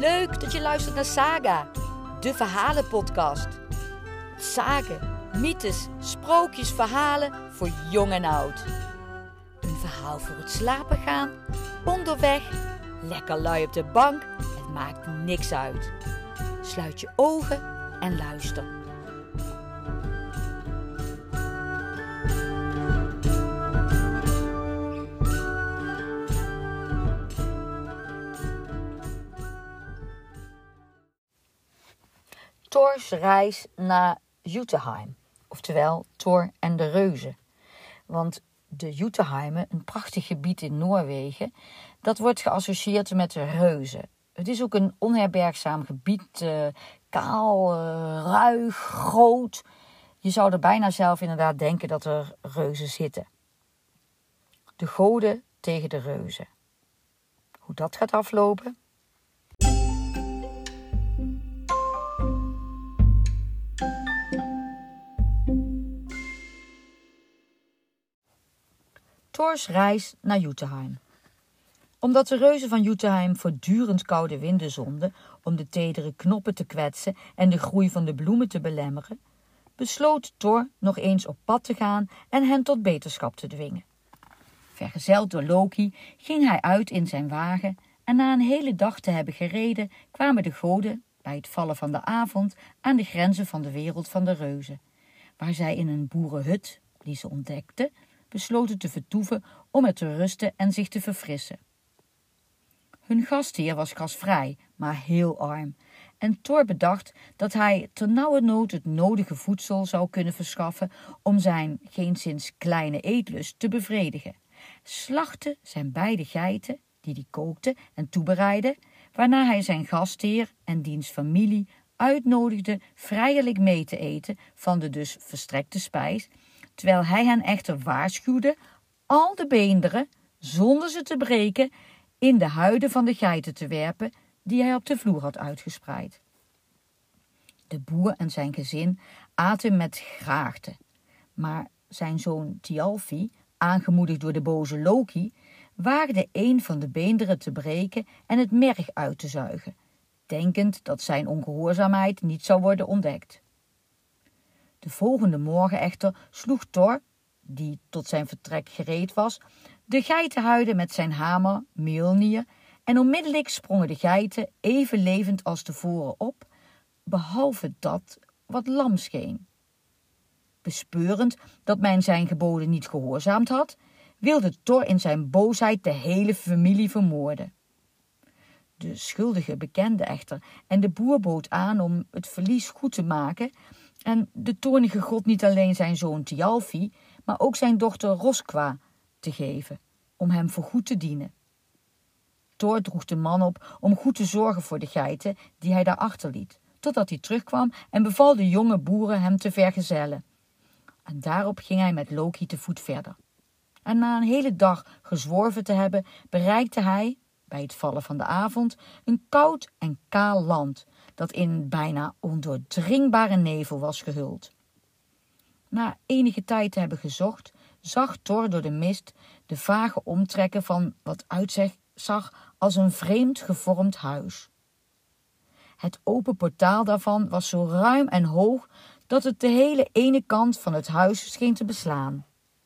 Leuk dat je luistert naar Saga, de verhalenpodcast. Sagen, mythes, sprookjes, verhalen voor jong en oud. Een verhaal voor het slapen gaan, onderweg, lekker lui op de bank, het maakt niks uit. Sluit je ogen en luister. Thors reis naar Jotunheim, oftewel Thor en de reuzen. Want de Jotunheimen, een prachtig gebied in Noorwegen, dat wordt geassocieerd met de reuzen. Het is ook een onherbergzaam gebied, kaal, ruig, groot. Je zou er bijna zelf inderdaad denken dat er reuzen zitten. De goden tegen de reuzen. Hoe dat gaat aflopen? Thors reis naar Jotunheim. Omdat de reuzen van Jotunheim voortdurend koude winden zonden om de tedere knoppen te kwetsen en de groei van de bloemen te belemmeren, besloot Thor nog eens op pad te gaan en hen tot beterschap te dwingen. Vergezeld door Loki ging hij uit in zijn wagen en na een hele dag te hebben gereden kwamen de goden bij het vallen van de avond aan de grenzen van de wereld van de reuzen, waar zij in een boerenhut, die ze ontdekten, besloten te vertoeven om er te rusten en zich te verfrissen. Hun gastheer was gastvrij, maar heel arm, en Thor bedacht dat hij ternauwernood het nodige voedsel zou kunnen verschaffen om zijn geenszins kleine eetlust te bevredigen. Slachtte zijn beide geiten, die hij kookte en toebereidde, waarna hij zijn gastheer en diens familie uitnodigde vrijelijk mee te eten van de dus verstrekte spijs, terwijl hij hen echter waarschuwde al de beenderen, zonder ze te breken, in de huiden van de geiten te werpen die hij op de vloer had uitgespreid. De boer en zijn gezin aten met graagte, maar zijn zoon Thjalfi, aangemoedigd door de boze Loki, waagde een van de beenderen te breken en het merg uit te zuigen, denkend dat zijn ongehoorzaamheid niet zou worden ontdekt. De volgende morgen echter sloeg Thor, die tot zijn vertrek gereed was, de geitenhuiden met zijn hamer Mjolnir en onmiddellijk sprongen de geiten even levend als tevoren op, behalve dat wat lam scheen. Bespeurend dat men zijn geboden niet gehoorzaamd had, wilde Thor in zijn boosheid de hele familie vermoorden. De schuldige bekende echter en de boer bood aan om het verlies goed te maken en de toornige god niet alleen zijn zoon Thjalfi, maar ook zijn dochter Roskva te geven, om hem voorgoed te dienen. Thor droeg de man op om goed te zorgen voor de geiten die hij daar achterliet, totdat hij terugkwam en beval de jonge boeren hem te vergezellen. En daarop ging hij met Loki te voet verder. En na een hele dag gezworven te hebben, bereikte hij, bij het vallen van de avond, een koud en kaal land, dat in bijna ondoordringbare nevel was gehuld. Na enige tijd te hebben gezocht, zag Thor door de mist de vage omtrekken van wat uitzag als een vreemd gevormd huis. Het open portaal daarvan was zo ruim en hoog dat het de hele ene kant van het huis scheen te beslaan.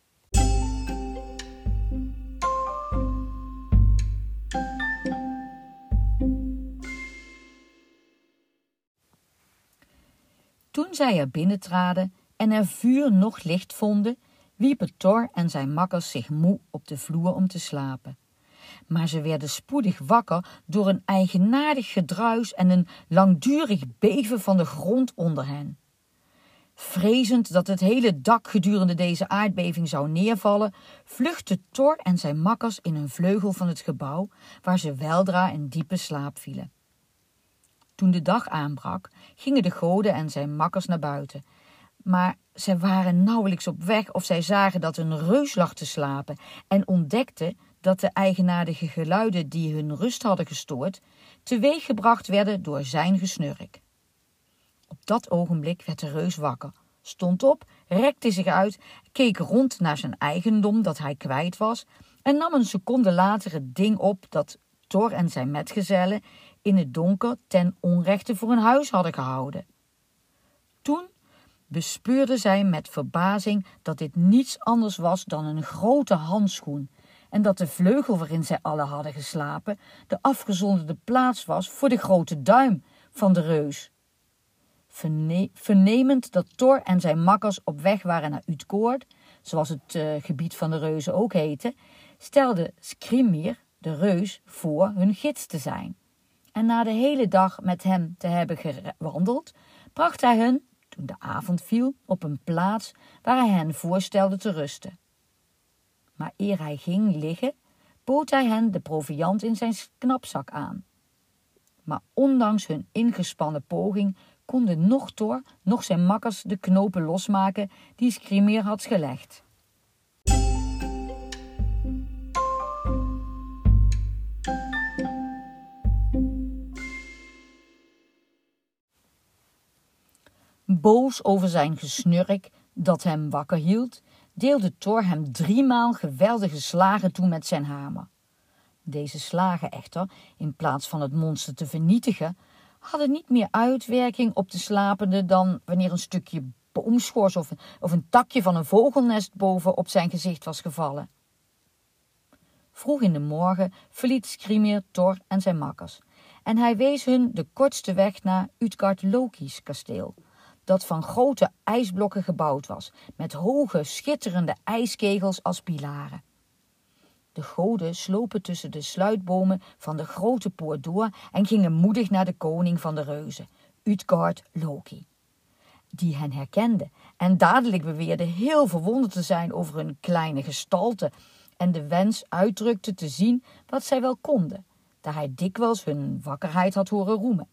Toen zij er binnentraden en er vuur noch licht vonden, wierpen Thor en zijn makkers zich moe op de vloer om te slapen. Maar ze werden spoedig wakker door een eigenaardig gedruis en een langdurig beven van de grond onder hen. Vrezend dat het hele dak gedurende deze aardbeving zou neervallen, vluchtten Thor en zijn makkers in een vleugel van het gebouw, waar ze weldra in diepe slaap vielen. Toen de dag aanbrak, gingen de goden en zijn makkers naar buiten. Maar zij waren nauwelijks op weg of zij zagen dat een reus lag te slapen en ontdekten dat de eigenaardige geluiden die hun rust hadden gestoord, teweeggebracht werden door zijn gesnurk. Op dat ogenblik werd de reus wakker, stond op, rekte zich uit, keek rond naar zijn eigendom dat hij kwijt was en nam een seconde later het ding op dat Thor en zijn metgezellen in het donker ten onrechte voor een huis hadden gehouden. Toen bespeurde zij met verbazing dat dit niets anders was dan een grote handschoen en dat de vleugel waarin zij allen hadden geslapen de afgezonderde plaats was voor de grote duim van de reus. Vernemend dat Thor en zijn makkers op weg waren naar Utgord, zoals het gebied van de reuzen ook heette, stelde Skrimir, de reus, voor hun gids te zijn. En na de hele dag met hem te hebben gewandeld, bracht hij hen, toen de avond viel, op een plaats waar hij hen voorstelde te rusten. Maar eer hij ging liggen, bood hij hen de proviand in zijn knapzak aan. Maar ondanks hun ingespannen poging konden noch Thor noch zijn makkers de knopen losmaken die Skrimir had gelegd. Boos over zijn gesnurk dat hem wakker hield, deelde Thor hem 3 maal geweldige slagen toe met zijn hamer. Deze slagen echter, in plaats van het monster te vernietigen, hadden niet meer uitwerking op de slapende dan wanneer een stukje boomschors of een takje van een vogelnest boven op zijn gezicht was gevallen. Vroeg in de morgen verliet Skrimir Thor en zijn makkers en hij wees hun de kortste weg naar Utgard-Loki's kasteel, dat van grote ijsblokken gebouwd was, met hoge, schitterende ijskegels als pilaren. De goden slopen tussen de sluitbomen van de grote poort door en gingen moedig naar de koning van de reuzen, Utgard-Loki, die hen herkende en dadelijk beweerde heel verwonderd te zijn over hun kleine gestalte en de wens uitdrukte te zien wat zij wel konden, daar hij dikwijls hun wakkerheid had horen roemen.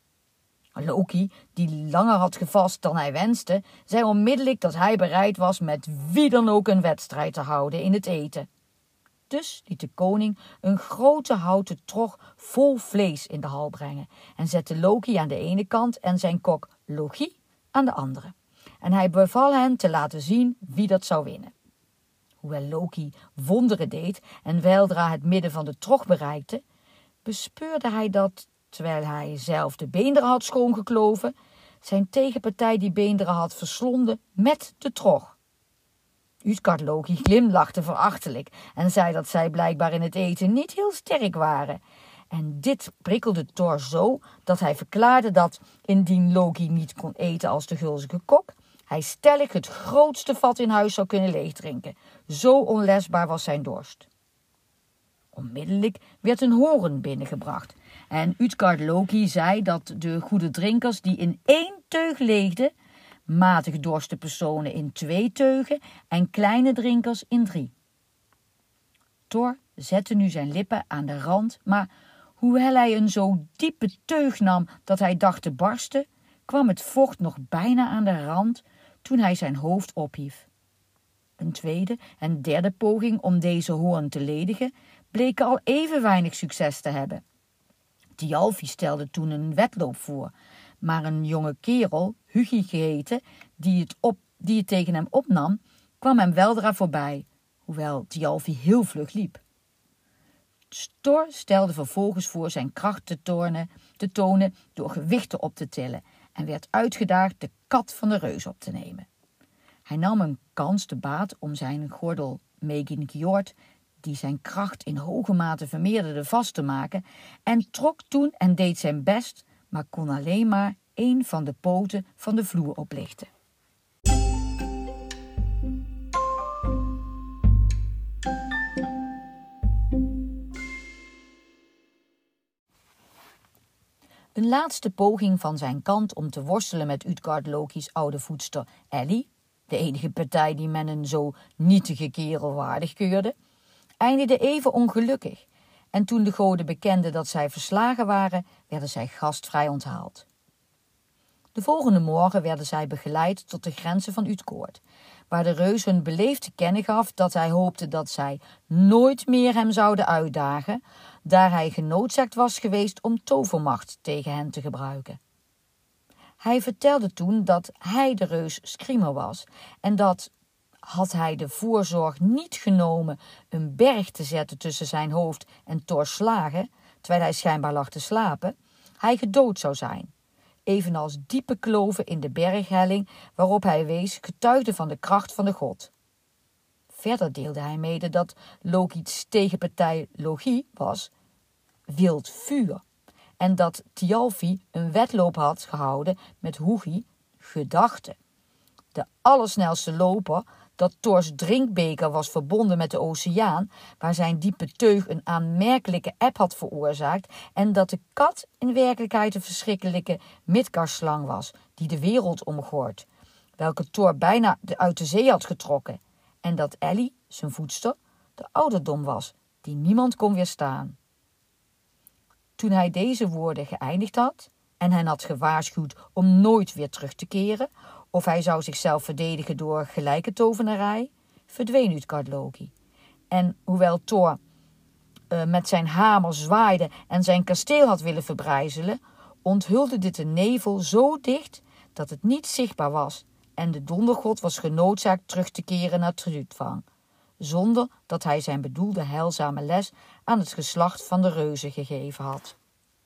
Loki, die langer had gevast dan hij wenste, zei onmiddellijk dat hij bereid was met wie dan ook een wedstrijd te houden in het eten. Dus liet de koning een grote houten trog vol vlees in de hal brengen en zette Loki aan de ene kant en zijn kok Logi aan de andere. En hij beval hen te laten zien wie dat zou winnen. Hoewel Loki wonderen deed en weldra het midden van de trog bereikte, bespeurde hij dat, terwijl hij zelf de beenderen had schoongekloven, zijn tegenpartij die beenderen had verslonden met de trog. Utgard-Loki glimlachte verachtelijk en zei dat zij blijkbaar in het eten niet heel sterk waren. En dit prikkelde Thor zo dat hij verklaarde dat, indien Loki niet kon eten als de gulzige kok, hij stellig het grootste vat in huis zou kunnen leegdrinken. Zo onlesbaar was zijn dorst. Onmiddellijk werd een horen binnengebracht en Utgard-Loki zei dat de goede drinkers die in 1 teug leegden, matig dorste personen in 2 teugen en kleine drinkers in 3. Thor zette nu zijn lippen aan de rand, maar hoewel hij een zo diepe teug nam dat hij dacht te barsten, kwam het vocht nog bijna aan de rand toen hij zijn hoofd ophief. Een tweede en derde poging om deze hoorn te ledigen bleken al even weinig succes te hebben. Thialfi stelde toen een wedloop voor, maar een jonge kerel, Hugi geheten, die het tegen hem opnam, kwam hem weldra voorbij, hoewel Thialfi heel vlug liep. Thor stelde vervolgens voor zijn kracht te tonen door gewichten op te tillen en werd uitgedaagd de kat van de reus op te nemen. Hij nam een kans te baat om zijn gordel Megin-Gjord, die zijn kracht in hoge mate vermeerderde, vast te maken en trok toen en deed zijn best, maar kon alleen maar 1 van de poten van de vloer oplichten. Een laatste poging van zijn kant om te worstelen met Utgard-Loki's oude voedster Ellie, de enige partij die men een zo nietige kerel waardig keurde, eindigde even ongelukkig. En toen de goden bekenden dat zij verslagen waren, werden zij gastvrij onthaald. De volgende morgen werden zij begeleid tot de grenzen van Utgord, waar de reus hun beleefd te kennen gaf dat hij hoopte dat zij nooit meer hem zouden uitdagen, daar hij genoodzaakt was geweest om tovermacht tegen hen te gebruiken. Hij vertelde toen dat hij de reus Skrimir was en dat, had hij de voorzorg niet genomen een berg te zetten tussen zijn hoofd en Thors slagen, terwijl hij schijnbaar lag te slapen, hij gedood zou zijn. Evenals diepe kloven in de berghelling waarop hij wees getuigden van de kracht van de god. Verder deelde hij mede dat Loki's tegenpartij Logi was wild vuur en dat Thjalfi een wedloop had gehouden met Hugi, gedachte. De allersnelste loper, dat Thors drinkbeker was verbonden met de oceaan, waar zijn diepe teug een aanmerkelijke eb had veroorzaakt, en dat de kat in werkelijkheid een verschrikkelijke Midgard-slang was, die de wereld omgort, welke Thor bijna uit de zee had getrokken, en dat Ellie, zijn voedster, de ouderdom was, die niemand kon weerstaan. Toen hij deze woorden geëindigd had en hen had gewaarschuwd om nooit weer terug te keren, of hij zou zichzelf verdedigen door gelijke tovenarij, verdween Utgard-Loki. En hoewel Thor met zijn hamer zwaaide en zijn kasteel had willen verbrijzelen, onthulde dit een nevel zo dicht dat het niet zichtbaar was, en de dondergod was genoodzaakt terug te keren naar Trudvang, zonder dat hij zijn bedoelde heilzame les aan het geslacht van de reuzen gegeven had.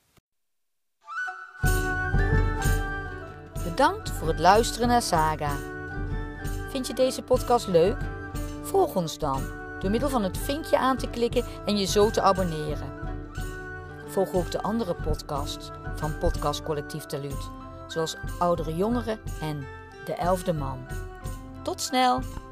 Bedankt voor het luisteren naar Saga. Vind je deze podcast leuk? Volg ons dan door middel van het vinkje aan te klikken en je zo te abonneren. Volg ook de andere podcasts van Podcast Collectief Talud, zoals Oudere Jongeren en De 11e Man. Tot snel!